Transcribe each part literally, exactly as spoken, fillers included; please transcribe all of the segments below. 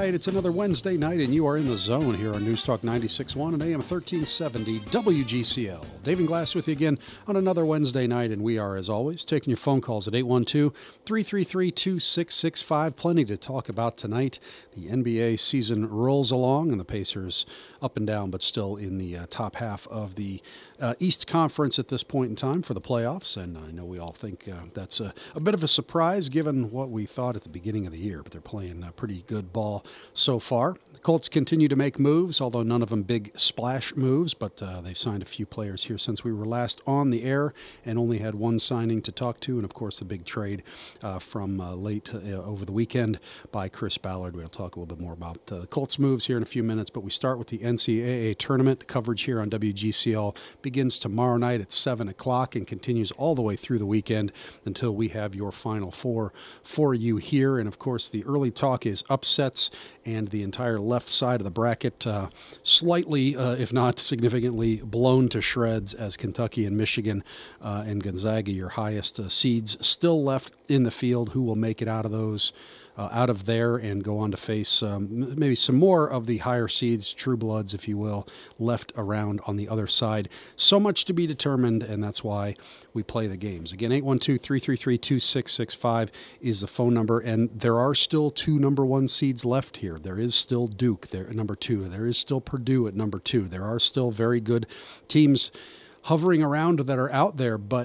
right, it's another Wednesday night, and you are in the zone here on News Talk ninety-six point one and A M thirteen seventy W G C L. Dave and Glass with you again on another Wednesday night, and we are, as always, taking your phone calls at eight one two, three three three, two six six five. Plenty to talk about tonight. The N B A season rolls along, and the Pacers up and down, but still in the uh, top half of the uh, East Conference at this point in time for the playoffs. And I know we all think uh, that's a, a bit of a surprise given what we thought at the beginning of the year, but they're playing a pretty good ball so far. The Colts continue to make moves, although none of them big splash moves, but uh, they've signed a few players here since we were last on the air and only had one signing to talk to, and of course the big trade uh, from uh, late uh, over the weekend by Chris Ballard. We'll talk a little bit more about uh, the Colts moves here in a few minutes, but we start with the N C double A tournament. Coverage here on W G C L begins tomorrow night at seven o'clock and continues all the way through the weekend until we have your Final Four for you here. And of course the early talk is upsets, and the entire left side of the bracket uh, slightly, uh, if not significantly, blown to shreds as Kentucky and Michigan uh, and Gonzaga, your highest uh, seeds, still left in the field. Who will make it out of those, uh, out of there and go on to face um, maybe some more of the higher seeds, true bloods, if you will, left around on the other side. So much to be determined, and that's why we play the games. Again, eight one two, three three three, two six six five is the phone number, and there are still two number one seeds left here. There is still Duke there at number two. There is still Purdue at number two. There are still very good teams hovering around that are out there, but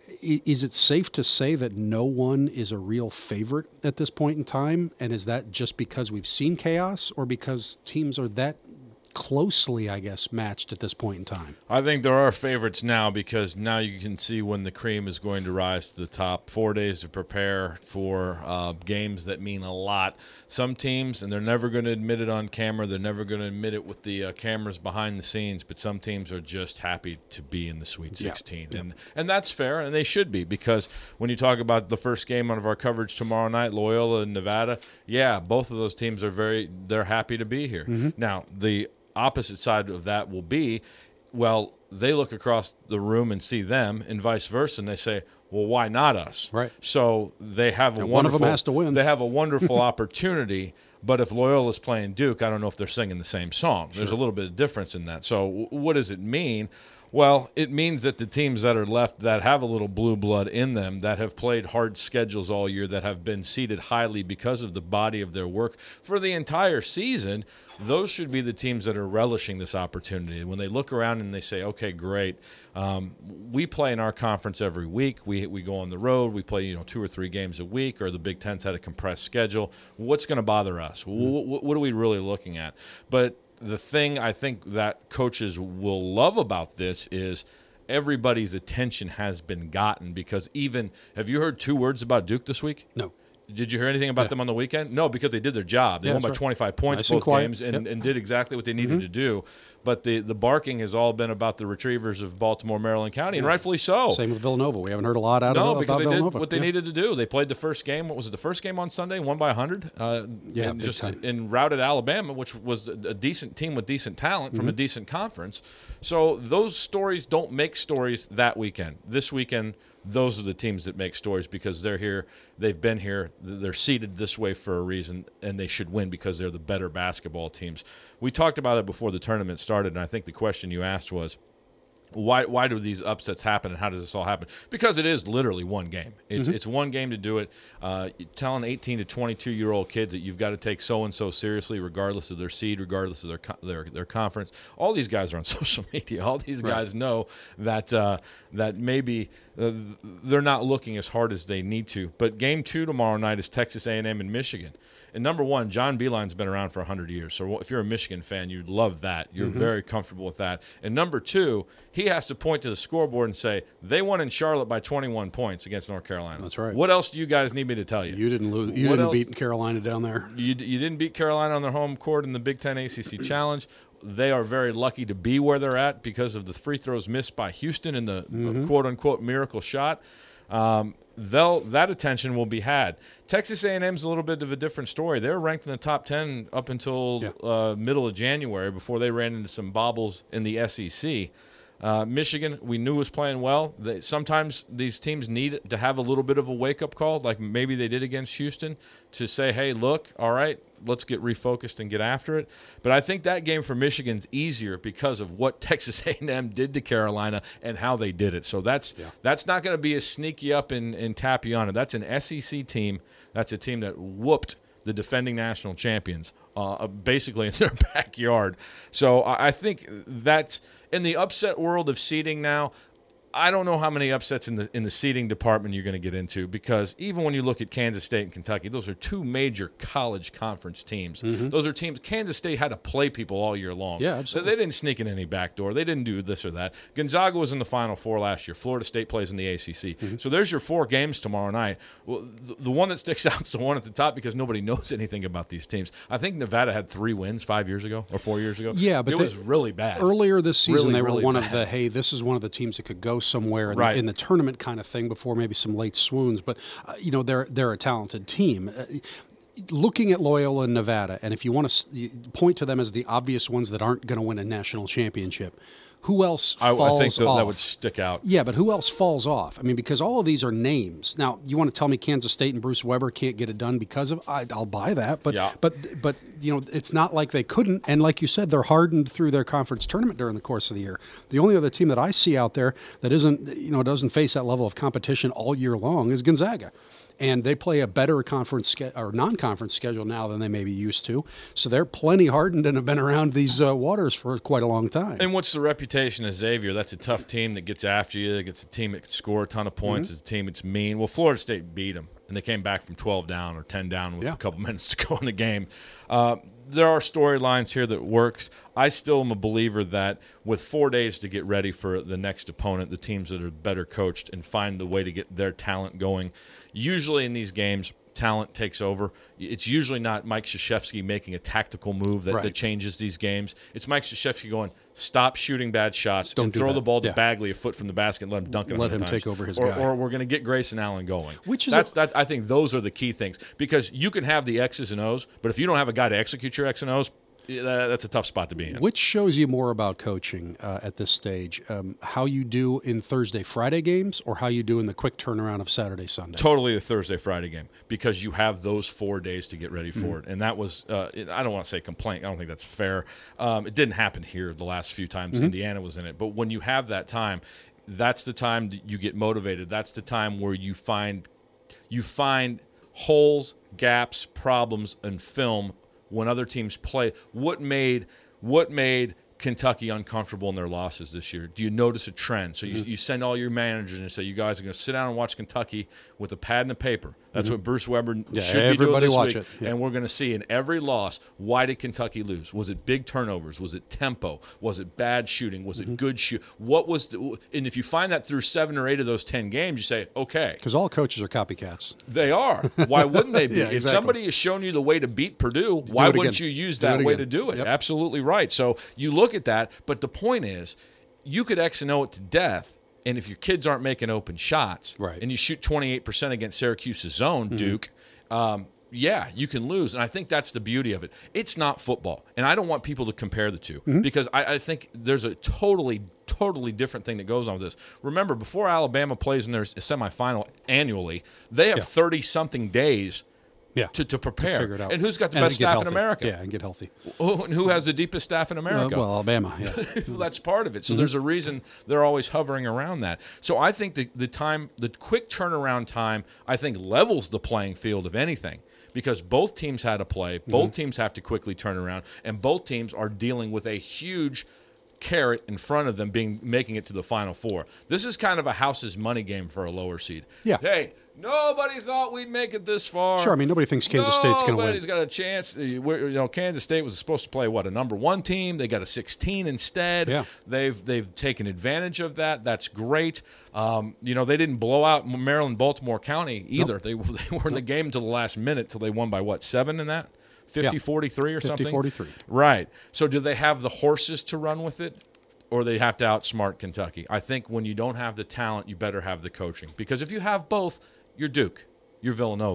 is it safe to say that no one is a real favorite at this point in time? And is that just because we've seen chaos, or because teams are that closely, I guess, matched at this point in time? I think there are favorites now, because now you can see when the cream is going to rise to the top. Four days to prepare for uh, games that mean a lot. Some teams, and they're never going to admit it on camera, they're never going to admit it with the uh, cameras behind the scenes, but some teams are just happy to be in the Sweet sixteen. Yeah. And and that's fair, and they should be, because when you talk about the first game of our coverage tomorrow night, Loyola and Nevada, yeah, both of those teams are very, they're happy to be here. Mm-hmm. Now, the opposite side of that will be, well, they look across the room and see them, and vice versa, and they say, well, why not us? Right. So they have a and wonderful, one of them has to win. They have a wonderful opportunity. But if Loyola's playing Duke, I don't know if they're singing the same song. Sure. There's a little bit of difference in that. So w- what does it mean? Well, it means that the teams that are left that have a little blue blood in them, that have played hard schedules all year, that have been seeded highly because of the body of their work for the entire season, those should be the teams that are relishing this opportunity. When they look around and they say, okay, great, um, we play in our conference every week. We we go on the road. We play, you know, two or three games a week, or the Big Ten's had a compressed schedule. What's going to bother us? Mm-hmm. What, what are we really looking at? But the thing I think that coaches will love about this is everybody's attention has been gotten, because even – have you heard two words about Duke this week? No. Did you hear anything about yeah. them on the weekend? No, because they did their job. They yeah, won by right. twenty-five points nice both and games and, yep. and did exactly what they needed mm-hmm. to do. But the, the barking has all been about the Retrievers of Baltimore, Maryland County, yeah. and rightfully so. Same with Villanova. We haven't heard a lot out no, of because about they Villanova. did what they yeah. needed to do. They played the first game. What was it, the first game on Sunday? Won by one hundred. Uh, yeah, and big just time. and routed Alabama, which was a, a decent team with decent talent from mm-hmm. a decent conference. So those stories don't make stories that weekend. This weekend, those are the teams that make stories, because they're here, they've been here, they're seated this way for a reason, and they should win because they're the better basketball teams. We talked about it before the tournament started, and I think the question you asked was, Why why do these upsets happen, and how does this all happen? Because it is literally one game. It's mm-hmm. it's one game to do it. Uh, telling eighteen to twenty-two-year-old kids that you've got to take so-and-so seriously regardless of their seed, regardless of their their their conference. All these guys are on social media. All these guys right. know that uh, that maybe uh, they're not looking as hard as they need to. But game two tomorrow night is Texas A and M and Michigan. And number one, John Beilein's been around for one hundred years. So if you're a Michigan fan, you'd love that. You're mm-hmm. very comfortable with that. And number two, he has to point to the scoreboard and say, they won in Charlotte by twenty-one points against North Carolina. That's right. What else do you guys need me to tell you? You didn't lose. You what didn't else? beat Carolina down there. You, you didn't beat Carolina on their home court in the Big Ten A C C Challenge. They are very lucky to be where they're at because of the free throws missed by Houston in the mm-hmm. quote-unquote miracle shot. Um, they'll that attention will be had. Texas A and M's a little bit of a different story. They were ranked in the top ten up until yeah. uh, middle of January before they ran into some bobbles in the S E C. Uh, Michigan, we knew was playing well. They, sometimes these teams need to have a little bit of a wake-up call, like maybe they did against Houston, to say, hey, look, all right, let's get refocused and get after it. But I think that game for Michigan's easier because of what Texas A and M did to Carolina and how they did it. So that's yeah. that's not going to be a sneaky up and, and tap you on it. That's an S E C team. That's a team that whooped the defending national champions uh, basically in their backyard. So I think that in the upset world of seeding now, I don't know how many upsets in the in the seeding department you're going to get into, because even when you look at Kansas State and Kentucky, those are two major college conference teams. Mm-hmm. Those are teams. Kansas State had to play people all year long. Yeah, absolutely. So they didn't sneak in any backdoor. They didn't do this or that. Gonzaga was in the Final Four last year. Florida State plays in the A C C. Mm-hmm. So there's your four games tomorrow night. Well, the, the one that sticks out is the one at the top because nobody knows anything about these teams. I think Nevada had three wins five years ago or four years ago. Yeah, but it they, was really bad. Earlier this season, really, they were really one bad. of the, hey, this is one of the teams that could go somewhere. Right. In the tournament kind of thing before maybe some late swoons, but uh, you know they're they're a talented team. Uh, looking at Loyola and Nevada, and if you want to s- point to them as the obvious ones that aren't going to win a national championship, who else I, falls I think that, off? that would stick out. Yeah, but who else falls off? I mean, because all of these are names. Now, you want to tell me Kansas State and Bruce Weber can't get it done because of? I, I'll buy that, but yeah. but but you know, it's not like they couldn't. And like you said, they're hardened through their conference tournament during the course of the year. The only other team that I see out there that isn't, you know, doesn't face that level of competition all year long is Gonzaga. And they play a better conference ske- or non-conference schedule now than they maybe used to. So they're plenty hardened and have been around these uh, waters for quite a long time. And what's the reputation of Xavier? That's a tough team that gets after you. It's a team that can score a ton of points. Mm-hmm. It's a team that's mean. Well, Florida State beat them, and they came back from twelve down or ten down with yeah. a couple minutes to go in the game. Uh, there are storylines here that works. I still am a believer that with four days to get ready for the next opponent, the teams that are better coached and find the way to get their talent going, usually in these games, talent takes over. It's usually not Mike Krzyzewski making a tactical move that, right. that changes these games. It's Mike Krzyzewski going, stop shooting bad shots Don't and do throw that. the ball to yeah. Bagley a foot from the basket and let him dunk it. Let him times. take over his or, guy. Or we're going to get Grayson Allen going. Which is That's a, that. I think those are the key things, because you can have the X's and O's, but if you don't have a guy to execute your X and O's, that's a tough spot to be in. Which shows you more about coaching uh, at this stage? Um, how you do in Thursday, Friday games, or how you do in the quick turnaround of Saturday, Sunday? Totally the Thursday, Friday game, because you have those four days to get ready for mm-hmm. it. And that was, uh, I don't want to say complaint. I don't think that's fair. Um, it didn't happen here the last few times mm-hmm. Indiana was in it. But when you have that time, that's the time that you get motivated. That's the time where you find you find holes, gaps, problems in film when other teams play. What made what made Kentucky uncomfortable in their losses this year? Do you notice a trend? So you, mm-hmm. you send all your managers and say, you guys are going to sit down and watch Kentucky with a pad and a paper. That's mm-hmm. what Bruce Weber yeah, should be doing this watch week. It. Yeah. And we're going to see in every loss, why did Kentucky lose? Was it big turnovers? Was it tempo? Was it bad shooting? Was mm-hmm. it good shoot? What was the, and if you find that through seven or eight of those ten games, you say, okay. Because all coaches are copycats. They are. Why wouldn't they be? yeah, if exactly. somebody has shown you the way to beat Purdue, why wouldn't again. you use do that way to do it? Yep. Absolutely right. So you look at that, but the point is, you could X and O it to death, and if your kids aren't making open shots, right. and you shoot twenty-eight percent against Syracuse's zone, mm-hmm. Duke, um, yeah, you can lose. And I think that's the beauty of it. It's not football, and I don't want people to compare the two mm-hmm. because I, I think there's a totally, totally different thing that goes on with this. Remember, before Alabama plays in their semifinal annually, they have thirty-something yeah. days Yeah. To, to prepare. To figure it out. And who's got the and best staff healthy. in America? Yeah, and get healthy. Who, and who has the deepest staff in America? Uh, well, Alabama, yeah. well, that's part of it. So mm-hmm. there's a reason they're always hovering around that. So I think the, the time, the quick turnaround time, I think levels the playing field of anything, because both teams had to play, both mm-hmm. teams have to quickly turn around, and both teams are dealing with a huge carrot in front of them being making it to the Final Four. This is kind of a house's money game for a lower seed. Yeah. Hey, nobody thought we'd make it this far. Sure, I mean, nobody thinks Kansas State's going to win. Nobody's got a chance. We're, you know, Kansas State was supposed to play, what, a number one team? They got a sixteen instead. Yeah. They've they've taken advantage of that. That's great. Um, you know, they didn't blow out Maryland, Baltimore County either. Nope. They, they were in the game until the last minute, till they won by, what, seven in that? fifty forty-three or something? fifty forty-three. Right. So do they have the horses to run with it? Or they have to outsmart Kentucky? I think when you don't have the talent, you better have the coaching. Because if you have both, you're Duke, you're Villanova,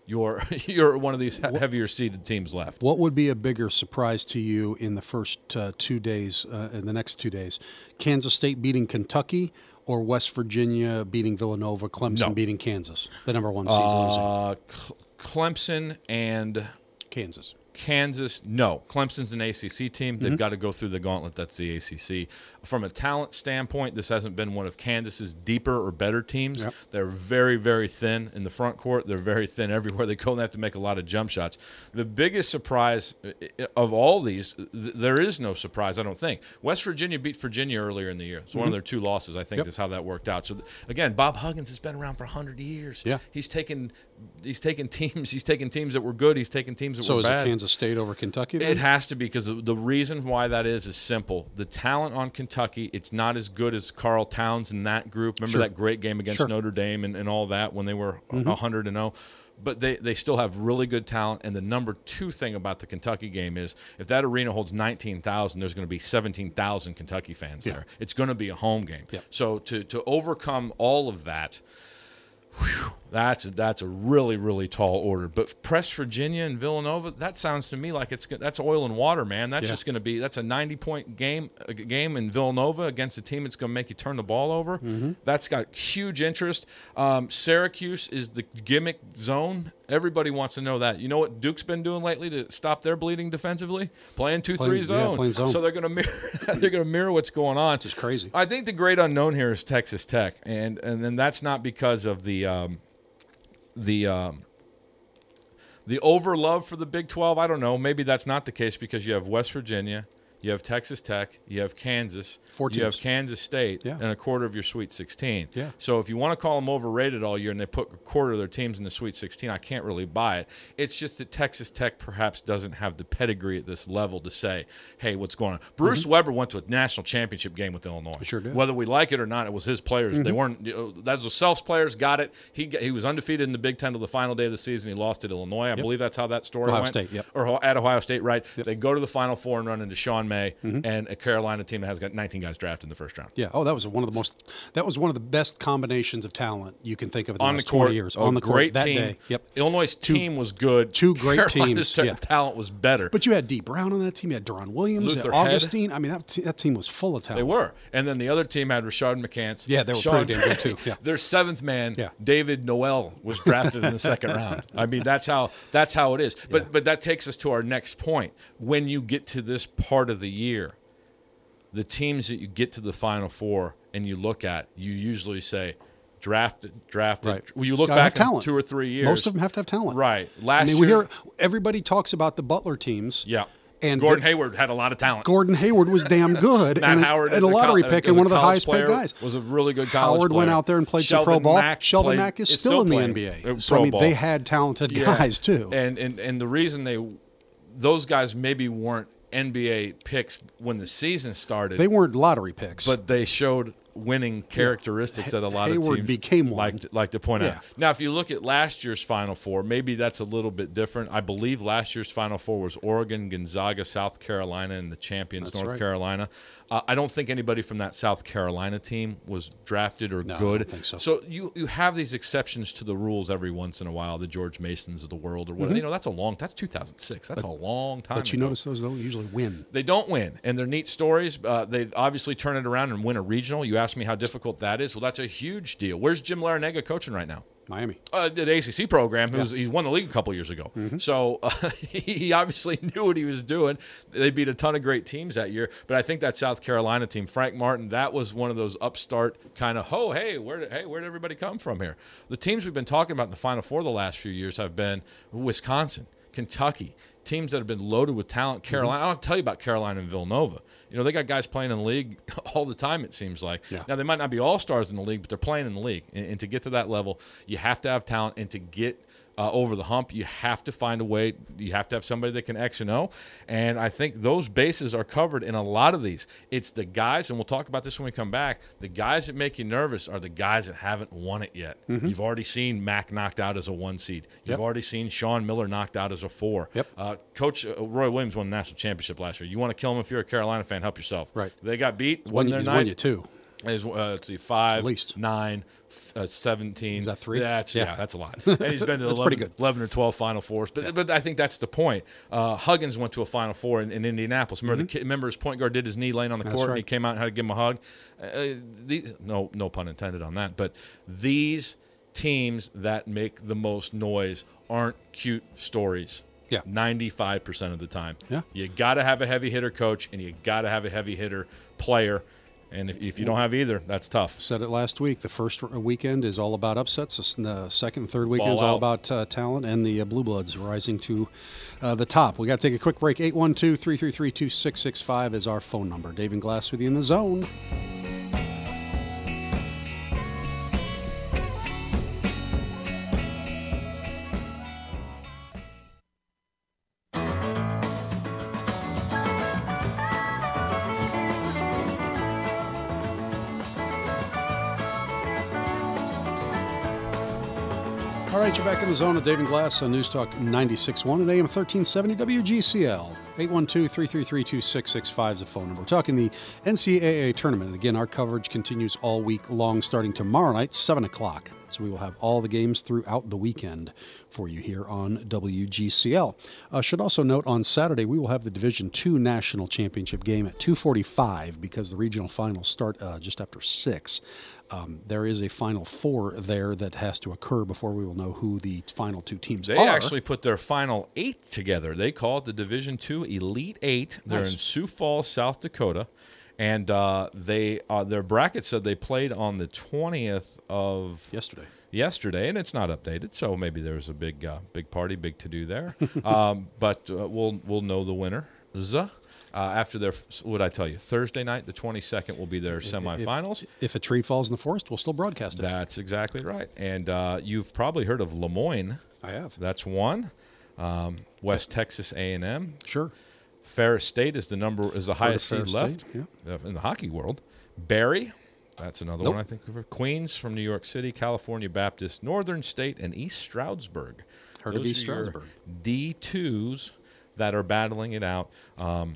you're you're one of these heavier seeded teams left. What would be a bigger surprise to you in the first uh, two days, uh, in the next two days? Kansas State beating Kentucky or West Virginia beating Villanova, Clemson No. beating Kansas, the number one seed losing? Uh, Cle- Clemson and Kansas. Kansas, no. Clemson's an A C C team. They've Mm-hmm. got to go through the gauntlet. That's the A C C. From a talent standpoint, this hasn't been one of Kansas's deeper or better teams. Yep. They're very, very thin in the front court. They're very thin everywhere they go, and they have to make a lot of jump shots. The biggest surprise of all these, th- there is no surprise, I don't think. West Virginia beat Virginia earlier in the year. It's Mm-hmm. one of their two losses, I think, Yep. is how that worked out. So, th- again, Bob Huggins has been around for one hundred years. Yeah. He's taken he's taken teams. He's taken teams that were good. He's taken teams that So were is bad. it Kansas State over Kentucky then? It has to be, because the, the reason why that is is simple. The talent on Kentucky, it's not as good as Carl Towns and that group. Remember Sure. that great game against Sure. Notre Dame and, and all that when they were Mm-hmm. one hundred and oh. But they, they still have really good talent. And the number two thing about the Kentucky game is if that arena holds nineteen thousand, there's going to be seventeen thousand Kentucky fans Yeah. there. It's going to be a home game. Yeah. So to, to overcome all of that, whew, that's a, that's a really, really tall order. But press Virginia and Villanova, that sounds to me like it's that's oil and water, man. That's Yeah. just going to be that's a ninety-point game a game in Villanova against a team that's going to make you turn the ball over. Mm-hmm. That's got huge interest. Um, Syracuse is the gimmick zone. Everybody wants to know that. You know what Duke's been doing lately to stop their bleeding defensively? Playing two three Playing- yeah, zone. playing zone. So they're going to mirror they're going to mirror what's going on. Just crazy. I think the great unknown here is Texas Tech, and and then that's not because of the um, the um, the over love for the Big twelve. I don't know. Maybe that's not the case because you have West Virginia, you have Texas Tech, you have Kansas, Four you have teams. Kansas State, Yeah. and a quarter of your Sweet sixteen. Yeah. So if you want to call them overrated all year and they put a quarter of their teams in the Sweet sixteen, I can't really buy it. It's just that Texas Tech perhaps doesn't have the pedigree at this level to say, hey, what's going on? Bruce Weber went to a national championship game with Illinois. He sure did. Whether we like it or not, it was his players. They weren't. You know, that's the Self's players got it. He got, he was undefeated in the Big Ten till the final day of the season. He lost at Illinois. I believe that's how that story Ohio went. State, yep. Or at Ohio State, right? They go to the Final Four and run into Sean May and a Carolina team that has got nineteen guys drafted in the first round. Yeah. Oh, that was one of the most. That was one of the best combinations of talent you can think of in the On the last court, twenty years. a On the court great that team. day. Yep. Illinois' team was good. two great Carolina's teams, ta- yeah. talent was better. But you had Dee Brown on that team. You had Deron Williams, you had Luther Head. Augustine. I mean, that, te- that team was full of talent. They were. And then the other team had Rashard McCants. Yeah, they were Sean- pretty damn good, too. Yeah. Their seventh man, Yeah. David Noel, was drafted in the second round. I mean, that's how that's how it is. But Yeah. but that takes us to our next point. When you get to this part of the year, the teams that you get to the Final Four and you look at, you usually say, drafted, drafted. Right. Well, you look Gotta have back in talent. two or three years. Most of them have to have talent. Right. Last I mean, year, we hear everybody talks about the Butler teams. yeah. And Gordon the- Hayward had a lot of talent. Gordon Hayward was damn good. Matt and a, Howard, and a as lottery col- pick as and a one of the college highest paid player, guys. Was a really good college Howard player. went out there and played Sheldon some pro ball. Mack Sheldon played- Mack is is still in the playing, N B A. uh, So I pro mean, ball. they had talented Yeah. guys too. And, and and the reason they those guys maybe weren't N B A picks when the season started, They weren't lottery picks. but they showed winning characteristics that a lot Hayward of teams became one. like to, like to point Yeah. out. Now, if you look at last year's Final Four, maybe that's a little bit different. I believe last year's Final Four was Oregon, Gonzaga, South Carolina, and the champions, That's North right. Carolina. Uh, I don't think anybody from that South Carolina team was drafted or No, I good. don't think so. So you, you have these exceptions to the rules every once in a while, the George Masons of the world or whatever. You know, that's a long, that's two thousand six. That's a long time Mm-hmm. but you ago. notice those don't usually win. They don't win, and they're neat stories. Uh, they obviously turn it around and win a regional. You asked me how difficult that is. Well, that's a huge deal. Where's Jim Larinaga coaching right now? Miami. Uh, the A C C program. Who's, He won the league a couple years ago. Mm-hmm. So uh, he obviously knew what he was doing. They beat a ton of great teams that year. But I think that South Carolina team, Frank Martin, that was one of those upstart kind of, oh, hey, where did, hey, where did everybody come from here? The teams we've been talking about in the Final Four the last few years have been Wisconsin, Kentucky, teams that have been loaded with talent. Carolina, I don't have to tell you about Carolina and Villanova. You know, they got guys playing in the league all the time, it seems like. Yeah. Now, they might not be all-stars in the league, but they're playing in the league. And, and to get to that level, you have to have talent. And to get uh, over the hump, you have to find a way. You have to have somebody that can X and O. And I think those bases are covered in a lot of these. It's the guys, and we'll talk about this when we come back, the guys that make you nervous are the guys that haven't won it yet. Mm-hmm. You've already seen Mac knocked out as a one seed. You've Yep. already seen Sean Miller knocked out as a four. Yep. Uh, Coach uh, Roy Williams won the national championship last year. You want to kill him if you're a Carolina fan, help yourself. Right. They got beat. Won Won you, their he's night. won you two. Is, uh, let's see, five, At least. nine, uh, seventeen. Is that three? That's, Yeah. yeah. that's a lot. And he's been to That's eleven, pretty good. eleven or twelve Final Fours. But, yeah. but I think that's the point. Uh, Huggins went to a Final Four in, in Indianapolis. Remember, mm-hmm. the kid, remember his point guard did his knee laying on the That's court, right. and he came out and had to give him a hug? Uh, these, no, no pun intended on that. But these teams that make the most noise aren't cute stories. Yeah. ninety-five percent of the time. Yeah. You got to have a heavy hitter coach, and you got to have a heavy hitter player. And if, if you don't have either, that's tough. Said it last week. The first weekend is all about upsets. The second and third weekend Ball is all out. about uh, talent and the uh, Blue Bloods rising to uh, the top. We got to take a quick break. eight one two, three three three, two six six five is our phone number. Dave and Glass with you in the zone. All right, you're back in the zone with Dave and Glass on News Talk ninety-six point one and A M thirteen seventy W G C L. eight one two, three three three, two six six five is the phone number. We're talking the N C double A tournament. And again, our coverage continues all week long, starting tomorrow night, seven o'clock. So we will have all the games throughout the weekend for you here on W G C L. Uh, should also note on Saturday, we will have the Division two National Championship game at two forty-five because the regional finals start uh, just after six. Um, there is a Final Four there that has to occur before we will know who the final two teams they are. They actually put their Final Eight together. They call it the Division two Elite Eight. They're Nice. in Sioux Falls, South Dakota. And uh, they uh, their bracket said they played on the twentieth of Yesterday. yesterday, and it's not updated, so maybe there was a big uh, big party, big to-do there. um, but uh, we'll we'll know the winner. Uh, after their, what I tell you, Thursday night, the twenty-second, will be their semifinals. If, if a tree falls in the forest, we'll still broadcast it. That's exactly right. And uh, you've probably heard of Lemoyne. I have. That's one. Um, West Texas A and M. Sure. Ferris State is the number is the highest seed Ferris left State, yeah. uh, in the hockey world. Barry, that's another Nope. one I think of. Queens from New York City, California Baptist, Northern State, and East Stroudsburg. Heard Those of East are your Stroudsburg. D twos that are battling it out. Um,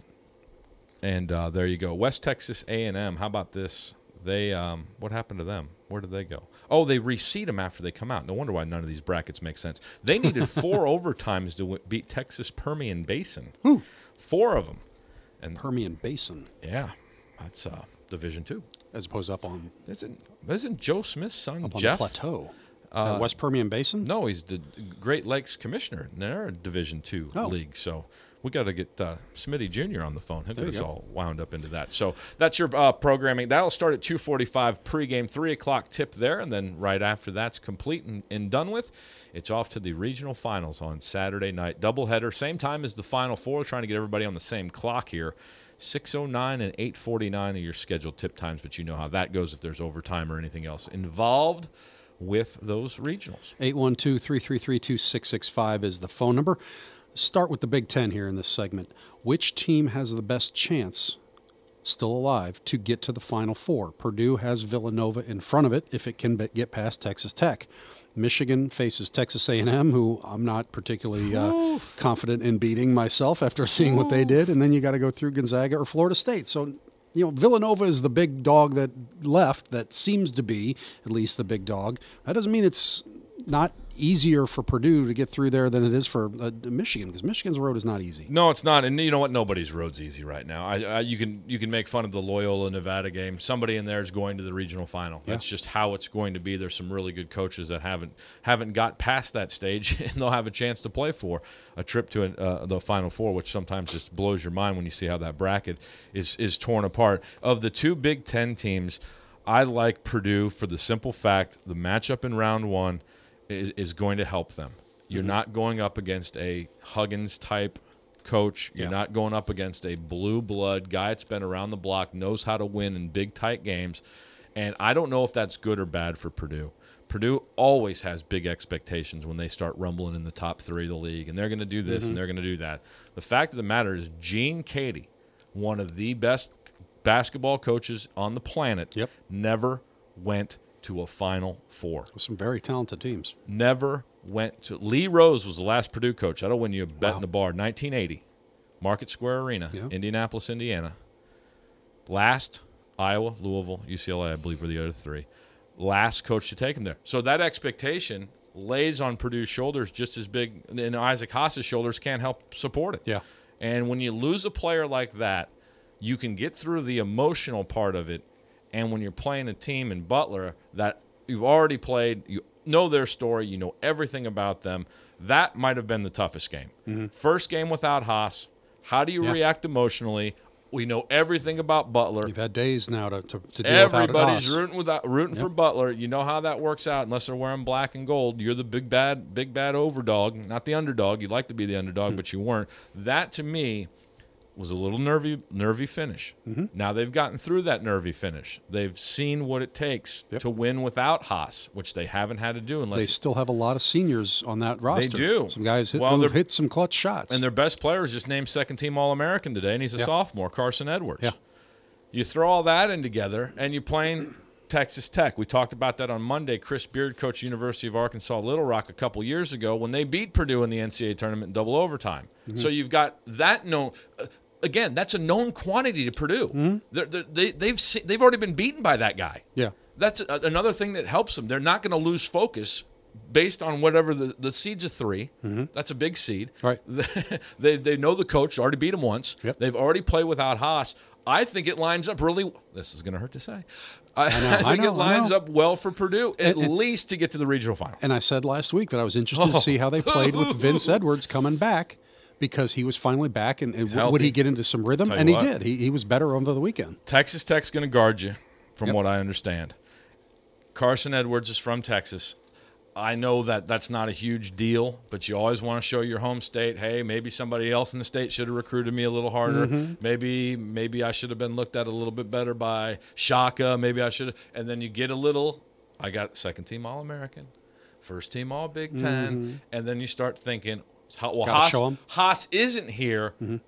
and uh, there you go. West Texas A and M. How about this? They um, what happened to them? Where did they go? Oh, they reseed them after they come out. No wonder why none of these brackets make sense. They needed four overtimes to w- beat Texas Permian Basin. Whew. Four of them. And Permian Basin, yeah, that's uh, Division Two. as opposed to up on Isn't isn't Joe Smith's son up on Jeff? the plateau. Uh, Uh, West Permian Basin? No, he's the Great Lakes commissioner. They're a Division Two Oh. league, so we got to get uh, Smitty Junior on the phone. He'll There get you us go. all wound up into that. So that's your uh, programming. That'll start at two forty-five pregame, three o'clock tip there, and then right after that's complete and, and done with, it's off to the regional finals on Saturday night. Doubleheader, same time as the Final Four, trying to get everybody on the same clock here. six oh nine and eight forty-nine are your scheduled tip times, but you know how that goes if there's overtime or anything else involved with those regionals. eight one two, three three three, two six six five is the phone number. Start with the Big Ten here in this segment. Which team has the best chance, still alive, to get to the Final Four? Purdue has Villanova in front of it if it can be- get past Texas Tech. Michigan faces Texas A and M, who I'm not particularly uh, confident in beating myself after seeing what they did. And then you got to go through Gonzaga or Florida State. So, you know, Villanova is the big dog that left that seems to be at least the big dog. That doesn't mean it's not easier for Purdue to get through there than it is for uh, Michigan, because Michigan's road is not easy. No, it's not, and you know what? Nobody's road's easy right now. I, I, you can you can make fun of the Loyola Nevada game. Somebody in there is going to the regional final. Yeah. That's just how it's going to be. There's some really good coaches that haven't haven't got past that stage, and they'll have a chance to play for a trip to uh, the Final Four, which sometimes just blows your mind when you see how that bracket is is torn apart. Of the two Big Ten teams, I like Purdue for the simple fact the matchup in round one is, is going to help them. You're Mm-hmm. not going up against a Huggins-type coach. You're Yeah. not going up against a blue blood guy that's been around the block, knows how to win in big, tight games. And I don't know if that's good or bad for Purdue. Purdue always has big expectations when they start rumbling in the top three of the league, and they're going to do this Mm-hmm. and they're going to do that. The fact of the matter is Gene Cady, one of the best basketball coaches on the planet, Yep. never went to a Final Four. Some very talented teams. Never went to – Lee Rose was the last Purdue coach. That'll win you a bet Wow. in the bar. nineteen eighty, Market Square Arena, Yeah. Indianapolis, Indiana. Last Iowa, Louisville, U C L A, I believe, were the other three. Last coach to take them there. So that expectation lays on Purdue's shoulders just as big, and Isaac Haas's shoulders can't help support it. Yeah. And when you lose a player like that, you can get through the emotional part of it. And when you're playing a team in Butler that you've already played, you know their story, you know everything about them, that might have been the toughest game. Mm-hmm. First game without Haas. How do you yeah. react emotionally? We know everything about Butler. You've had days now to, to, to deal Everybody's without rooting without rooting yep. for Butler. You know how that works out. Unless they're wearing black and gold, you're the big bad, big bad overdog, not the underdog. You'd like to be the underdog, mm-hmm. but you weren't. That to me was a little nervy, nervy finish. Mm-hmm. Now they've gotten through that nervy finish. They've seen what it takes yep. to win without Haas, which they haven't had to do unless they still have a lot of seniors on that roster. They do. Some guys hit, well, who've hit some clutch shots, and their best player is just named second team All American today, and he's a yep. sophomore, Carson Edwards. Yeah. You throw all that in together, and you're playing Texas Tech. We talked about that on Monday. Chris Beard coached University of Arkansas Little Rock a couple years ago when they beat Purdue in the N C double A tournament in double overtime. Mm-hmm. So you've got that known. Uh, again, that's a known quantity to Purdue. Mm-hmm. They're, they're, they, they've se- they've already been beaten by that guy. Yeah, that's a, another thing that helps them. They're not going to lose focus based on whatever the, the seed's a three. Mm-hmm. That's a big seed. Right. they they know the coach already beat them once. Yep. They've already played without Haas. I think it lines up really – this is going to hurt to say. I, I, know, I think I know, it lines up well for Purdue, at and, and, least to get to the regional final. And I said last week that I was interested oh. to see how they played with Vince Edwards coming back because he was finally back. And, and would he get into some rhythm? And he what. did. He, he was better over the weekend. Texas Tech's going to guard you, from yep. what I understand. Carson Edwards is from Texas. I know that that's not a huge deal, but you always want to show your home state, hey, maybe somebody else in the state should have recruited me a little harder. Mm-hmm. Maybe maybe I should have been looked at a little bit better by Shaka. Maybe I should have. And then you get a little, I got second team All-American, first team All-Big Ten, mm-hmm. and then you start thinking, well, Haas, Haas isn't here. Mm-hmm.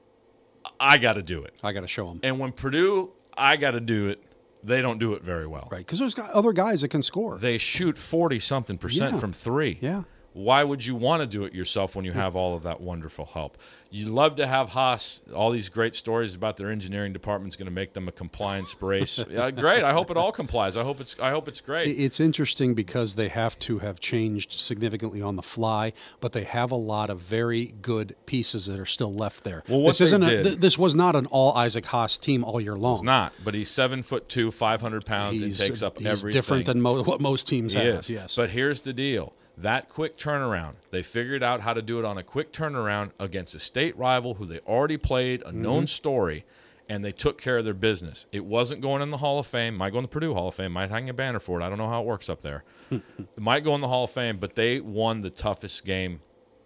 I got to do it. I got to show him. And when Purdue, I got to do it. They don't do it very well. Right, because there's other guys that can score. They shoot forty-something percent yeah. from three. Yeah. Why would you want to do it yourself when you have all of that wonderful help? You love to have Haas, all these great stories about their engineering department's going to make them a compliance brace. Yeah, great. I hope it all complies. I hope it's I hope it's great. It's interesting because they have to have changed significantly on the fly, but they have a lot of very good pieces that are still left there. Well, what this they isn't did, a, th- this was not an all Isaac Haas team all year long. It's not, but he's seven foot two, five hundred pounds, he's, and takes up he's everything. Different than mo- what most teams he have. Is. Yes, but here's the deal. That quick turnaround, they figured out how to do it on a quick turnaround against a state rival who they already played, a mm-hmm. known story, and they took care of their business. It wasn't going in the Hall of Fame. Might go in the Purdue Hall of Fame. Might hang a banner for it. I don't know how it works up there. It might go in the Hall of Fame, but they won the toughest game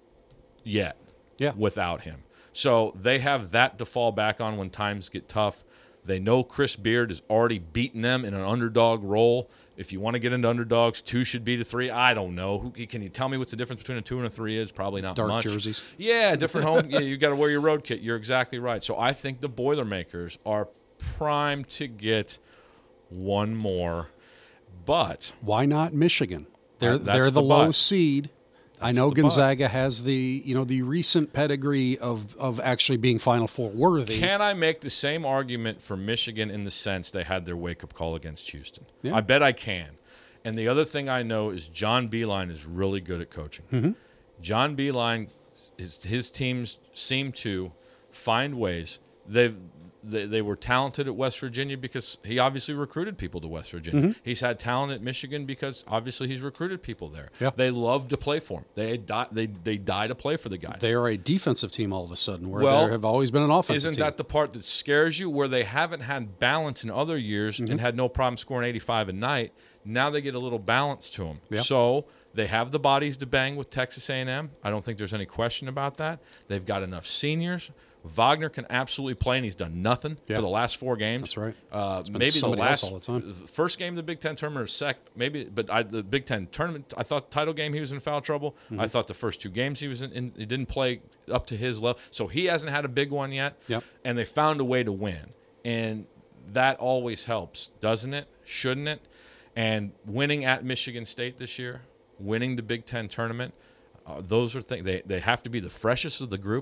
yet yeah. without him. So they have that to fall back on when times get tough. They know Chris Beard has already beaten them in an underdog role. If you want to get into underdogs, two should beat a three. I don't know. Who, can you tell me what the difference between a two and a three is? Probably not Dark much. jerseys. Yeah, different home. Yeah, you got to wear your road kit. You're exactly right. So I think the Boilermakers are primed to get one more. But why not Michigan? They're that, they're the, the low but. seed. That's I know Gonzaga butt. has the you know the recent pedigree of, of actually being Final Four worthy. Can I make the same argument for Michigan in the sense they had their wake-up call against Houston? Yeah. I bet I can. And the other thing I know is John Beilein is really good at coaching. Mm-hmm. John Beilein, his, his teams seem to find ways. They've They, they were talented at West Virginia because he obviously recruited people to West Virginia. Mm-hmm. He's had talent at Michigan because obviously he's recruited people there. Yeah. They love to play for him. They die, they they die to play for the guy. They are a defensive team all of a sudden, where well, they have always been an offensive isn't team. That the part that scares you, where they haven't had balance in other years mm-hmm. and had no problem scoring eighty-five a night? Now they get a little balance to them. Yeah. So they have the bodies to bang with Texas A and M. I don't think there's any question about that. They've got enough seniors. Wagner can absolutely play, and he's done nothing yeah. for the last four games. That's right. Uh, maybe the last all the time. first game of the Big Ten tournament, or sec, maybe, but I, the Big Ten tournament, I thought title game he was in foul trouble. Mm-hmm. I thought the first two games he was in, in, he didn't play up to his level, so he hasn't had a big one yet. Yep. And they found a way to win, and that always helps, doesn't it? Shouldn't it? And winning at Michigan State this year, winning the Big Ten tournament, uh, those are things. They they have to be the freshest of the group.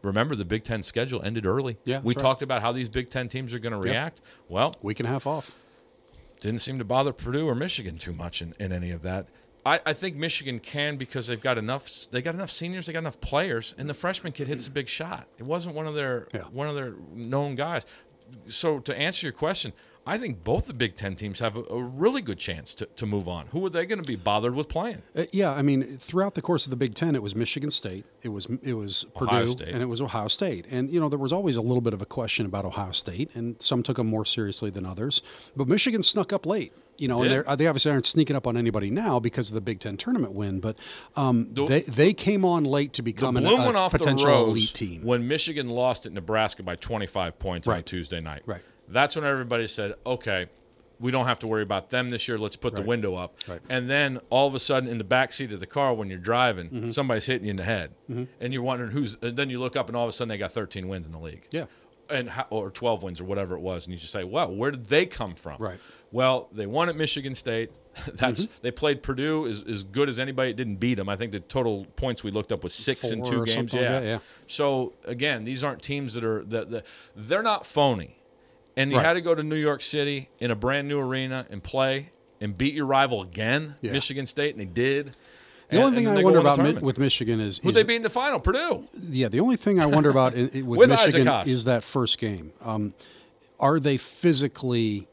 remember, the Big Ten schedule ended early. Yeah, we that's right. talked about how these Big Ten teams are going to react. Well, Week and a half off. didn't seem to bother Purdue or Michigan too much in, in any of that. I, I think Michigan can because they've got enough. They got enough seniors. They got enough players, and the freshman kid hits a big shot. It wasn't one of their Yeah. one of their known guys. So to answer your question, I think both the Big Ten teams have a, a really good chance to, to move on. Who are they going to be bothered with playing? Uh, yeah, I mean, throughout the course of the Big Ten, it was Michigan State, it was it was Ohio Purdue, State. and it was Ohio State. And you know, there was always a little bit of a question about Ohio State, and some took them more seriously than others. But Michigan snuck up late, you know, Did? and they're, they obviously aren't sneaking up on anybody now because of the Big Ten tournament win. But um, The- they they came on late to become The an, bloom a went off potential the elite rose team. when Michigan lost at Nebraska by twenty-five points on a Right. Tuesday night. Right. That's when everybody said, okay, we don't have to worry about them this year. Let's put the Right. window up. Right. And then all of a sudden in the back seat of the car when you're driving, Mm-hmm. somebody's hitting you in the head. And you're wondering who's – and then you look up and all of a sudden they got thirteen wins in the league. Yeah. And how, or twelve wins or whatever it was. And you just say, well, where did they come from? Right. Well, they won at Michigan State. That's Mm-hmm. They played Purdue as, as good as anybody. It didn't beat them. I think the total points we looked up was six in Four two or games. something like that, yeah. So, again, these aren't teams that are that the, they're not phony. And you Right. had to go to New York City in a brand new arena and play and beat your rival again, Yeah. Michigan State, and they did. The And- only thing and then I they wonder go win a about Mi- tournament. with Michigan is, Who is they beat in the final? Purdue. yeah. The only thing I wonder about in, in- with, With Michigan Isaac Haas. is that first game. Um, are they physically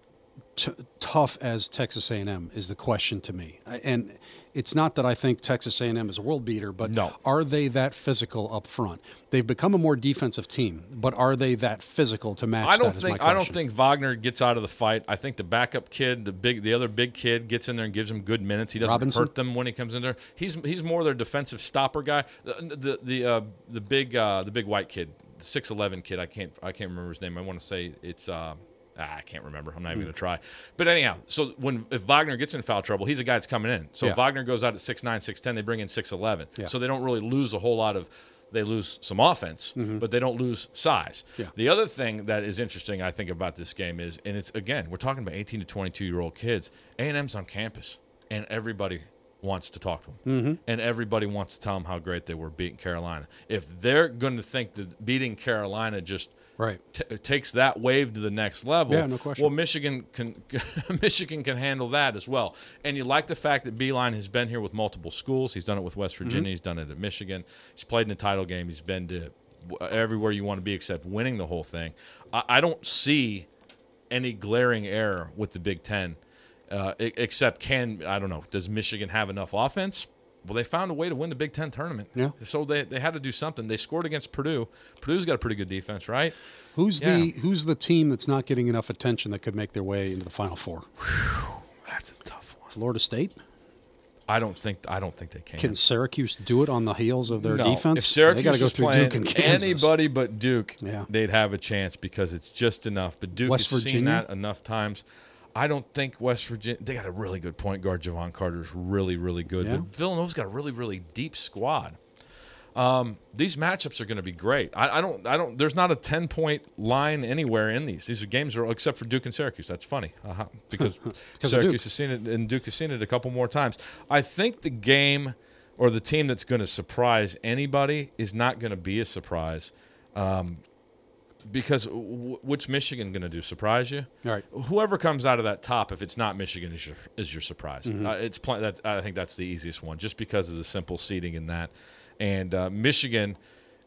t- tough as Texas A and M is the question to me. I- And it's not that I think Texas A and M is a world beater, but No. are they that physical up front? They've become a more defensive team, but are they that physical to match I don't that is my think I don't question. think Wagner gets out of the fight. I think the backup kid, the big, the other big kid, gets in there and gives them good minutes. He doesn't Robinson? hurt them when he comes in there. He's he's more their defensive stopper guy. The the the uh, the big uh, the big white kid, the six eleven kid. I can't I can't remember his name. I want to say it's. Uh, ah, I can't remember. I'm not even going to try. But anyhow, so when if Wagner gets in foul trouble, he's a guy that's coming in. So Yeah. if Wagner goes out at six nine, six ten, they bring in six eleven. Yeah. So they don't really lose a whole lot of. They lose some offense, but they don't lose size. Yeah. The other thing that is interesting, I think, about this game is, and it's again, we're talking about eighteen to twenty-two year old kids. A and M's on campus, and everybody wants to talk to them, mm-hmm. and everybody wants to tell them how great they were beating Carolina. If they're going to think that beating Carolina just Right. t- takes that wave to the next level. Yeah, no question. Well, Michigan can Michigan can handle that as well. And you like the fact that Beeline has been here with multiple schools. He's done it with West Virginia. Mm-hmm. He's done it at Michigan. He's played in the title game. He's been to w- everywhere you want to be except winning the whole thing. I, I don't see any glaring error with the Big Ten, uh, e- except can I don't know. Does Michigan have enough offense? Well, they found a way to win the Big Ten tournament. Yeah. So they, they had to do something. They scored against Purdue. Purdue's got a pretty good defense, right? Who's Yeah. the who's the team that's not getting enough attention that could make their way into the Final Four? That's a tough one. Florida State? I don't think I don't think they can. Can Syracuse do it on the heels of their no. defense? If Syracuse they got to go was through playing Duke and Kansas. anybody but Duke, Yeah. they'd have a chance because it's just enough. But Duke West has seen Virginia? that enough times. I don't think West Virginia. They got a really good point guard. Javon Carter's really, really good. Yeah. But Villanova's got a really, really deep squad. Um, these matchups are going to be great. I, I don't. I don't. There's not a ten point line anywhere in these. These are games are except for Duke and Syracuse. That's funny uh-huh. because Because of Syracuse Duke. has seen it and Duke has seen it a couple more times. I think the game or the team that's going to surprise anybody is not going to be a surprise. Um, Because w- what's Michigan going to do? Surprise you? All right. Whoever comes out of that top, if it's not Michigan, is your is your surprise. Mm-hmm. Uh, it's pl- that's, I think that's the easiest one, just because of the simple seeding in that. And uh, Michigan,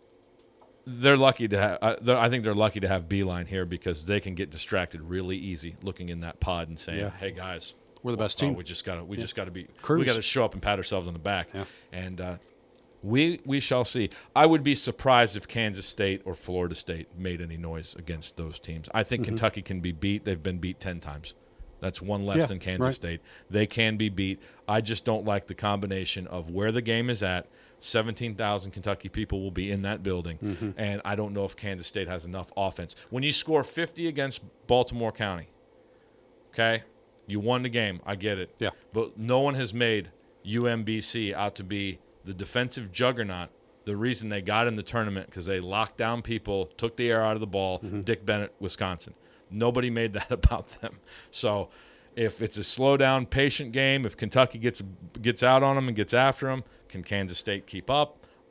they're lucky to have. Uh, they're- I think they're lucky to have Beeline here because they can get distracted really easy looking in that pod and saying, Yeah. "Hey guys, We're the best oh, team." we just got to we just got to be Cruise. we got to show up and pat ourselves on the back." Yeah. And uh, we we shall see. I would be surprised if Kansas State or Florida State made any noise against those teams. I think Kentucky can be beat. They've been beat ten times. That's one less Yeah, than Kansas right. State. They can be beat. I just don't like the combination of where the game is at. seventeen thousand Kentucky people will be in that building, Mm-hmm. and I don't know if Kansas State has enough offense. When you score fifty against Baltimore County, okay, you won the game. I get it. Yeah. But no one has made U M B C out to be the defensive juggernaut. The reason they got in the tournament because they locked down people, took the air out of the ball. Mm-hmm. Dick Bennett, Wisconsin. Nobody made that about them. So if it's a slow down, patient game, if Kentucky gets gets out on them and gets after them, can Kansas State keep up?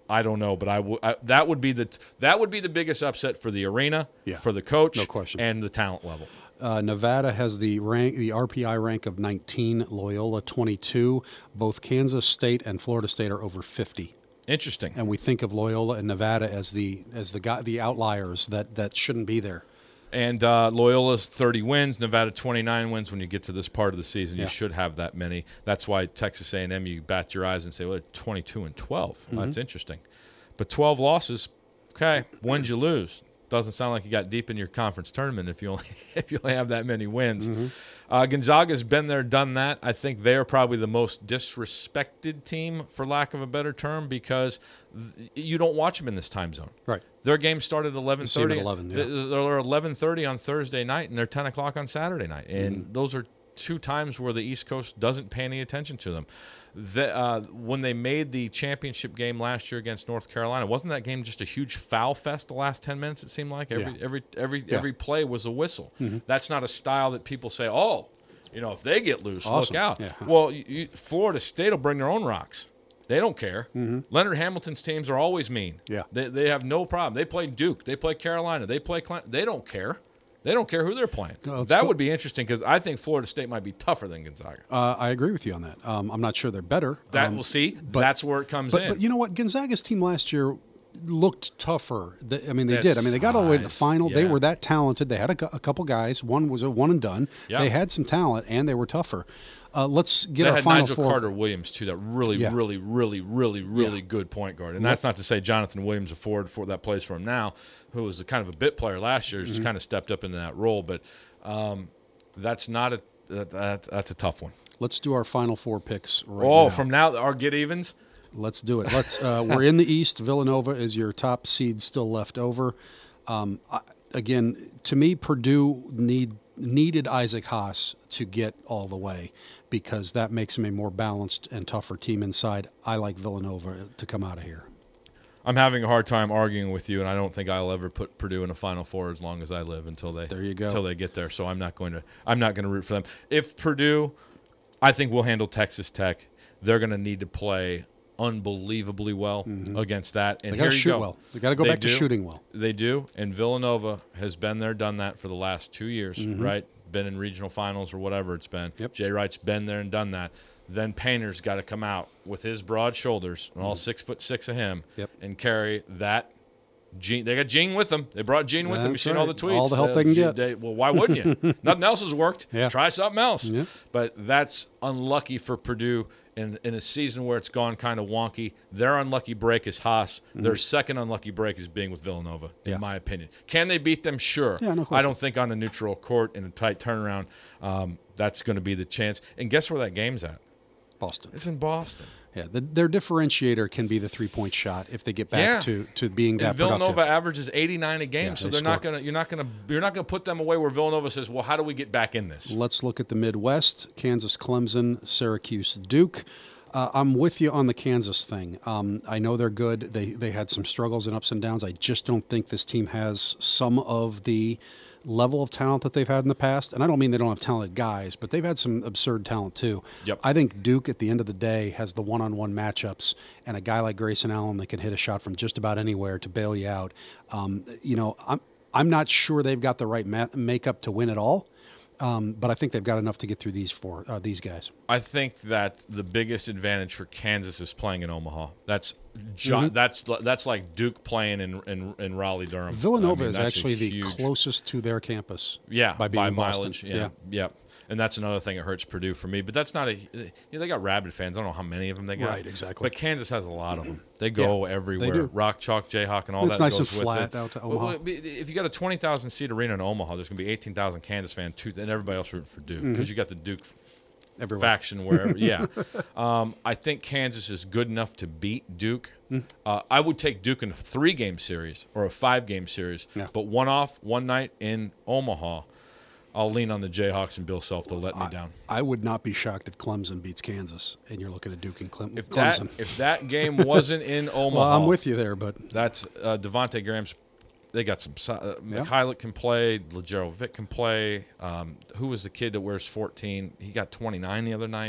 I don't know, but I, w- I that would be the t- that would be the biggest upset for the arena, Yeah. for the coach, No question. and the talent level. Uh, Nevada has the rank, the R P I rank of nineteen, Loyola twenty-two. Both Kansas State and Florida State are over fifty. Interesting. And we think of Loyola and Nevada as the as the guy, the outliers that, that shouldn't be there. And uh, Loyola's thirty wins, Nevada twenty-nine wins. When you get to this part of the season, Yeah. you should have that many. That's why Texas A and M, you bat your eyes and say, well, twenty-two and twelve. Mm-hmm. Well, that's interesting. But twelve losses, okay, wins you lose. Doesn't sound like you got deep in your conference tournament if you only if you only have that many wins. Mm-hmm. Uh, Gonzaga's been there, done that. I think they are probably the most disrespected team, for lack of a better term, because th- you don't watch them in this time zone. Right. Their game started at eleven see 'em thirty. at eleven, yeah. They're eleven thirty on Thursday night, and they're ten o'clock on Saturday night. And Mm-hmm. those are two times where the East Coast doesn't pay any attention to them. The, uh, when they made the championship game last year against North Carolina, wasn't that game just a huge foul fest the last ten minutes, it seemed like? Every Yeah. every every Yeah. every play was a whistle. Mm-hmm. That's not a style that people say, oh, you know, if they get loose, Awesome. look out. Yeah. Well, you, you, Florida State will bring their own rocks. They don't care. Mm-hmm. Leonard Hamilton's teams are always mean. Yeah. They, they have no problem. They play Duke. They play Carolina. They play Clemson. They don't care. They don't care who they're playing. Let's that go- would be interesting because I think Florida State might be tougher than Gonzaga. Uh, I agree with you on that. Um, I'm not sure they're better. That um, we'll see. but- That's where it comes But, in. but you know what? Gonzaga's team last year looked tougher. The- I mean, they That's did. I mean, they got all the way to the size, final. They yeah. were that talented. They had a, cou- a couple guys. One was a one and done. Yeah. They had some talent, and they were tougher. Uh, let's get they our had final Nigel four. Carter Williams too. That really, Yeah. really, really, really, really Yeah. good point guard. And that's not to say Jonathan Williams, a forward for that plays for him now, who was a kind of a bit player last year, has Mm-hmm. just kind of stepped up into that role. But um, that's not a that, that, that's a tough one. Let's do our final four picks right oh, now. from now our get evens. Let's do it. Let's. Uh, we're in the East. Villanova is your top seed still left over. Um, I, again, to me, Purdue need needed Isaac Haas to get all the way because that makes him a more balanced and tougher team inside. I like Villanova to come out of here. I'm having a hard time arguing with you, and I don't think I'll ever put Purdue in a Final Four as long as I live until they There you go. until they get there. So I'm not going to I'm not going to root for them. If Purdue, I think we'll handle Texas Tech. They're going to need to play unbelievably well against that. And They got here to you shoot go. well. They got to go They back to do. shooting well. They do, and Villanova has been there, done that for the last two years, Mm-hmm. right? Been in regional finals or whatever it's been. Yep. Jay Wright's been there and done that. Then Painter's got to come out with his broad shoulders and all six foot six of him Mm-hmm. Yep. and carry that. Gene, they got Gene with them. They brought Gene with them. You've That's seen all the right. tweets. All the help Uh, they can Gene- get. they- well, why wouldn't you? Nothing else has worked. Yeah. Try something else. Yeah. But that's unlucky for Purdue in, in a season where it's gone kind of wonky. Their unlucky break is Haas. Their second unlucky break is being with Villanova, in Mm-hmm. Yeah. my opinion. Can they beat them? Sure. Yeah, no I question. don't think on a neutral court in a tight turnaround um, that's going to be the chance. And guess where that game's at? Boston. It's in Boston. Yeah, the, their differentiator can be the three-point shot if they get back Yeah. to, to being that And Villanova productive. averages eighty-nine a game, Yeah, so they they're not score. going to. You're not going to. You're not going to put them away where Villanova says, "Well, how do we get back in this?" Let's look at the Midwest. Kansas, Clemson, Syracuse, Duke. Uh, I'm with you on the Kansas thing. Um, I know they're good. They they had some struggles and ups and downs. I just don't think this team has some of the level of talent that they've had in the past. And I don't mean they don't have talented guys, but they've had some absurd talent too. Yep. I think Duke at the end of the day has the one-on-one matchups and a guy like Grayson Allen that can hit a shot from just about anywhere to bail you out. Um, you know, I'm I'm not sure they've got the right ma- makeup to win it all. Um, but I think they've got enough to get through these four, uh, these guys. I think that the biggest advantage for Kansas is playing in Omaha. That's jo- that's that's like Duke playing in in, in Raleigh Durham. Villanova I mean, is that's a actually the huge- closest to their campus. Yeah, by being in Boston. mileage. Yeah, yeah, and that's another thing that hurts Purdue for me. But that's not a. You know, they got rabid fans. I don't know how many of them they got. Right, exactly. But Kansas has a lot of them. They go Yeah, everywhere. they do. Rock, chalk, Jayhawk, and all It's that. nice and goes with flat it. out to Well, Omaha. well, if you got a twenty thousand seat arena in Omaha, there's going to be eighteen thousand Kansas fans, too, and everybody else rooting for Duke because Mm-hmm. you got the Duke Everywhere. faction wherever. Yeah, um, I think Kansas is good enough to beat Duke. Hmm. Uh, I would take Duke in a three-game series or a five-game series, Yeah. but one off, one night in Omaha. I'll lean on the Jayhawks and Bill Self to let me down. I would not be shocked if Clemson beats Kansas, and you're looking at Duke and Clem- If that Clemson. if that game wasn't in Omaha, well, I'm with you there, but That's uh, Devontae Graham's. They got some. si- Uh, Yeah. Mikhailuk can play. Legero Vic can play. Um, who was the kid that wears fourteen? He got twenty-nine the other night.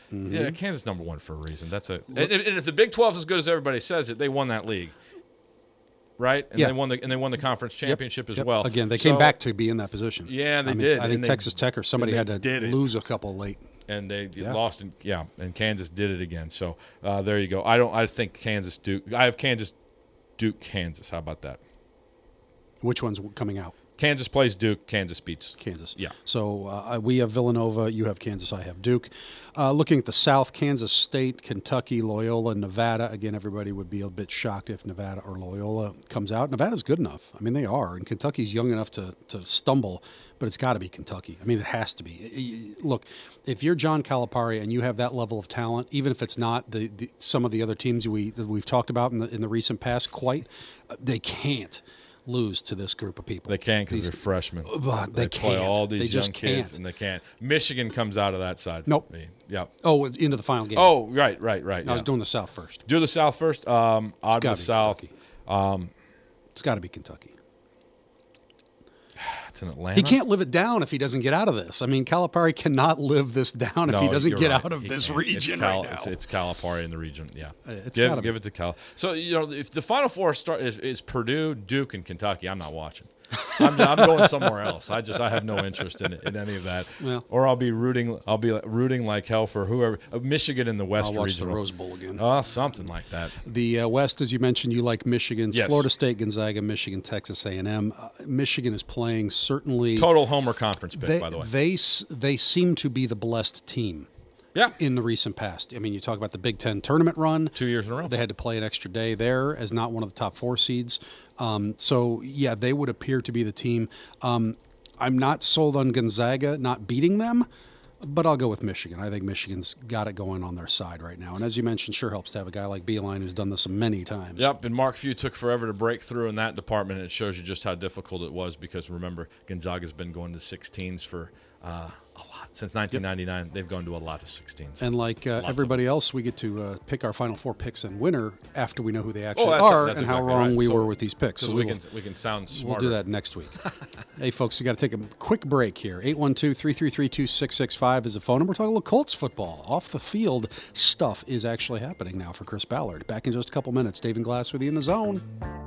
Mm-hmm. Yeah, Kansas number one for a reason. That's a and, and if the Big twelve is as good as everybody says it, they won that league, right? And yeah. they won the and they won the conference championship yep. as yep. well. Again, they so, came back to be in that position. Yeah, they I mean, did. I think and Texas they, Tech or somebody had to did lose a couple late. And they yeah. lost, and yeah, and Kansas did it again. So uh, there you go. I don't. I think Kansas Duke. I have Kansas Duke Kansas. How about that? Which one's coming out? Kansas plays Duke. Kansas beats Kansas. Yeah. So uh, we have Villanova. You have Kansas. I have Duke. Uh, looking at the South, Kansas State, Kentucky, Loyola, Nevada. Again, everybody would be a bit shocked if Nevada or Loyola comes out. Nevada's good enough. I mean, they are. And Kentucky's young enough to, to stumble, but it's got to be Kentucky. I mean, it has to be. Look, if you're John Calipari and you have that level of talent, even if it's not the, the some of the other teams we, that we've talked about in the, in the recent past, quite, they can't lose to this group of people. They can because they're freshmen. Uh, they, they play can't. all these they young just kids, can't. and they can't. Michigan comes out of that side. Nope. I mean, yep. Oh, into the final game. Oh, right, right, right. No, I yeah. was doing the South first. Do the South first. Um, odd gotta the be South. Kentucky. Um, It's got to be Kentucky. it's in Atlanta. He can't live it down if he doesn't get out of this. I mean, Calipari cannot live this down No, if he doesn't you're get right. out of He this can't. region it's Cal, right now. It's, it's Calipari in the region. Yeah, Uh, it's give, gotta give be. it to Cal. So you know, if the Final Four start is, is Purdue, Duke, and Kentucky, I'm not watching. I'm, I'm going somewhere else. I just I have no interest in in any of that. Well. or I'll be rooting. I'll be rooting like hell for whoever. Uh, Michigan in the West I'll watch regional. the Rose Bowl again. Oh, something like that. The uh, West, as you mentioned, you like Michigan's Yes. Florida State, Gonzaga, Michigan, Texas A and M. Uh, Michigan is playing certainly. Total homer conference pick, they, by the way. They s- they seem to be the blessed team. Yeah, In the recent past. I mean, you talk about the Big Ten tournament run. two years in a row. They had to play an extra day there as not one of the top four seeds. Um, so, yeah, they would appear to be the team. Um, I'm not sold on Gonzaga not beating them, but I'll go with Michigan. I think Michigan's got it going on their side right now. And as you mentioned, sure helps to have a guy like Beilein who's done this many times. Yep, and Mark Few took forever to break through in that department, and it shows you just how difficult it was because, remember, Gonzaga's been going to sixteens for uh, a lot. Since nineteen ninety-nine, yep. They've gone to a lot of sixteens. And like uh, everybody else, we get to uh, pick our Final Four picks and winner after we know who they actually oh, that's, are that's and exactly how wrong right. we so, were with these picks. So So we, we can will, we can sound smarter. we'll do that next week. Hey, folks, we got to take a quick break here. eight one two, three three three, two six six five is the phone number. We're talking a little Colts football. Off the field stuff is actually happening now for Chris Ballard. Back in just a couple minutes. Dave and Glass with you in the zone.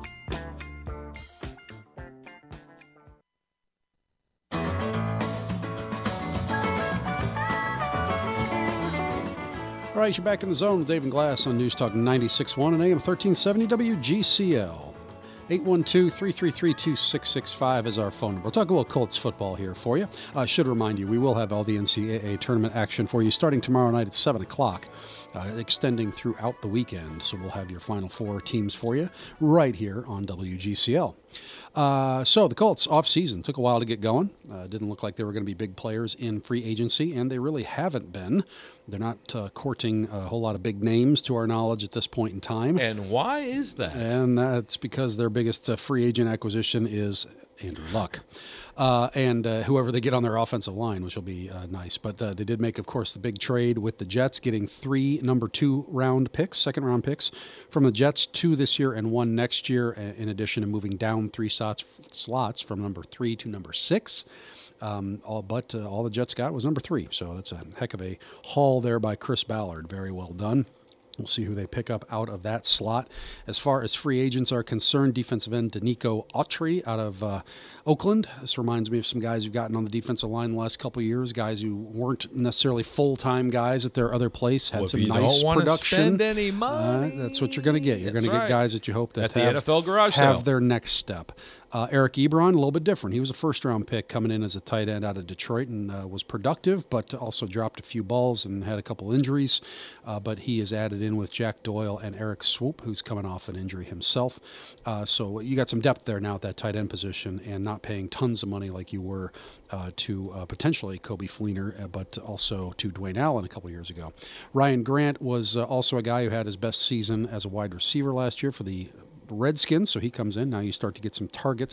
All right, you're back in the zone with Dave and Glass on News Talk ninety-six point one and A M thirteen seventy W G C L. eight one two, three three three, two six six five is our phone number. We'll talk a little Colts football here for you. I uh, should remind you, we will have all the N C double A tournament action for you starting tomorrow night at seven o'clock, uh, extending throughout the weekend. So we'll have your Final Four teams for you right here on W G C L. Uh, so the Colts off-season took a while to get going. Uh, didn't look like they were going to be big players in free agency, and they really haven't been. They're not uh, courting a whole lot of big names to our knowledge at this point in time. And why is that? And that's because their biggest uh, free agent acquisition is Andrew Luck. Uh, and uh, whoever they get on their offensive line, which will be uh, nice. But uh, they did make, of course, the big trade with the Jets, getting three number two round picks, second round picks from the Jets, two this year and one next year, in addition to moving down three slots, slots from number three to number six. Um, all but uh, all the Jets got was number three. So that's a heck of a haul there by Chris Ballard. Very well done. We'll see who they pick up out of that slot. As far as free agents are concerned, defensive end Danico Autry out of uh, Oakland. This reminds me of some guys who've gotten on the defensive line the last couple of years, guys who weren't necessarily full-time guys at their other place, had well, some if you nice don't production. Spend any money. Uh, that's what you're going to get. You're going to right. get guys that you hope that at the have, N F L garage have sale. their next step. Uh, Eric Ebron, a little bit different. He was a first-round pick coming in as a tight end out of Detroit and uh, was productive, but also dropped a few balls and had a couple injuries. Uh, but he is added in with Jack Doyle and Eric Swoop, who's coming off an injury himself. Uh, so you got some depth there now at that tight end position and not paying tons of money like you were uh, to uh, potentially Kobe Fleener, uh, but also to Dwayne Allen a couple years ago. Ryan Grant was uh, also a guy who had his best season as a wide receiver last year for the Redskins, so he comes in. Now you start to get some targets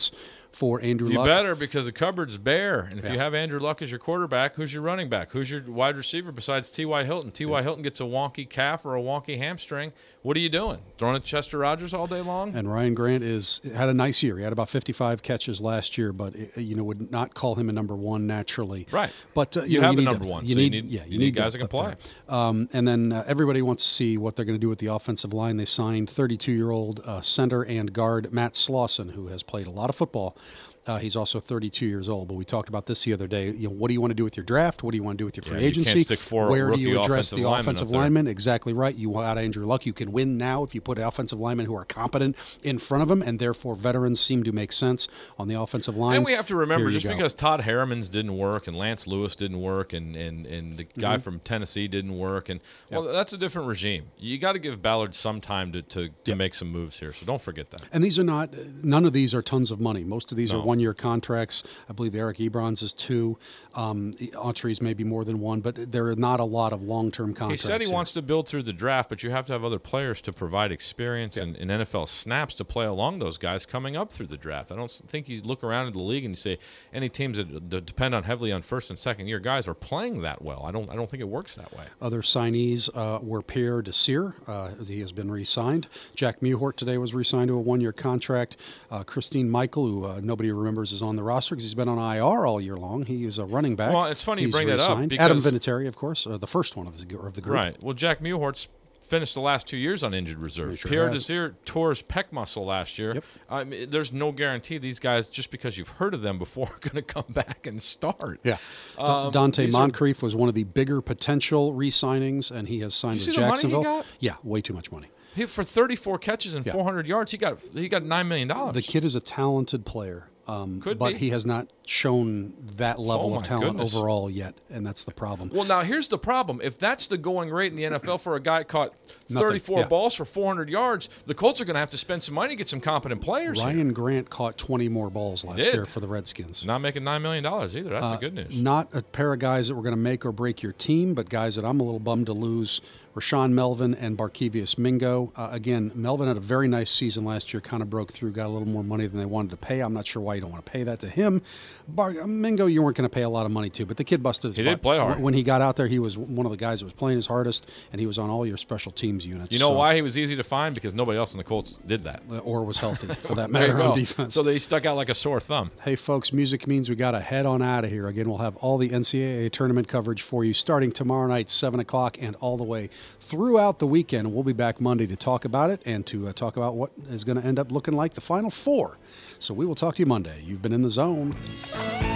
for Andrew You Luck. better, because the cupboard's bare. And if Yeah. you have Andrew Luck as your quarterback, who's your running back? Who's your wide receiver besides T Y. Hilton? T Y. Yeah. Hilton gets a wonky calf or a wonky hamstring. What are you doing? Throwing at Chester Rogers all day long? And Ryan Grant is had a nice year. He had about fifty-five catches last year, but you know would not call him a number one naturally. Right. But uh, you, you know, have you a need number to, one. You, so need, you need yeah, you, you need need guys that can depth play. there. Um, and then uh, everybody wants to see what they're going to do with the offensive line. They signed thirty-two-year-old uh, center and guard Matt Slauson, who has played a lot of football. Uh, he's also thirty-two years old, but we talked about this the other day. You know, what do you want to do with your draft? What do you want to do with your free yeah, agency? You can't stick four Where do rookie you address offensive the linemen offensive up there. lineman? Exactly right. You got Andrew Luck. You can win now if you put offensive linemen who are competent in front of them, and therefore veterans seem to make sense on the offensive line. And we have to remember, Here you just go. because Todd Harriman's didn't work and Lance Lewis didn't work and, and, and the guy Mm-hmm. from Tennessee didn't work, and well, Yep. that's a different regime. You got to give Ballard some time to, to, to Yep. make some moves here, so don't forget that. And these are not, none of these are tons of money. Most of these No. are one-year contracts. I believe Eric Ebron's is two. Um, Autry's maybe more than one, but there are not a lot of long-term He contracts. said he here. wants to build through the draft, but you have to have other players to provide experience Yeah. and, and N F L snaps to play along those guys coming up through the draft. I don't s- think you look around at the league and you say any teams that d- depend on heavily on first and second year guys are playing that well. I don't I don't think it works that way. Other signees uh, were Pierre Desir. Uh, he has been re-signed. Jack Mewhort today was re-signed to a one-year contract. Uh, Christine Michael, who uh, nobody remembers is on the roster because he's been on I R all year long. He is a running back. Well, it's funny you He's bring that up re-signed. because- Adam Vinatieri, of course, uh, the first one of the, of the group. Right. Well, Jack Mewhort's finished the last two years on injured reserve. He sure Pierre has. Desir tore his pec muscle last year. Yep. I mean, there's no guarantee these guys, just because you've heard of them before, are going to come back and start. Yeah. Da- Um, Dante these are- Moncrief was one of the bigger potential re-signings, and he has signed Did with you see the money he Jacksonville. got? Yeah, way too much money. He, for thirty-four catches and Yeah. four hundred yards, he got he got nine million dollars. The kid is a talented player, um, Could but be. he has not shown that level Oh, of my talent goodness. overall yet, and that's the problem. Well, now here's the problem. If that's the going rate in the N F L for a guy caught Nothing, thirty-four yeah. balls for four hundred yards, the Colts are going to have to spend some money to get some competent players. Ryan here. Grant caught twenty more balls last did. year for the Redskins. Not making nine million dollars either. That's Uh, the good news. Not a pair of guys that were going to make or break your team, but guys that I'm a little bummed to lose. Rashawn Melvin and Barkevius Mingo. Uh, again, Melvin had a very nice season last year, kind of broke through, got a little more money than they wanted to pay. I'm not sure why you don't want to pay that to him. Bar- Mingo, you weren't going to pay a lot of money to, but the kid busted his He butt. did play hard. When he got out there, he was one of the guys that was playing his hardest, and he was on all your special teams units. You know so- why he was easy to find? Because nobody else in the Colts did that. Or was healthy, for that There you matter, on go. defense. So they stuck out like a sore thumb. Hey, folks, music means we got to head on out of here. Again, we'll have all the N C double A tournament coverage for you starting tomorrow night, seven o'clock, and all the way throughout the weekend. We'll be back Monday to talk about it and to uh, talk about what is going to end up looking like the Final Four. So we will talk to you Monday. You've been in the zone.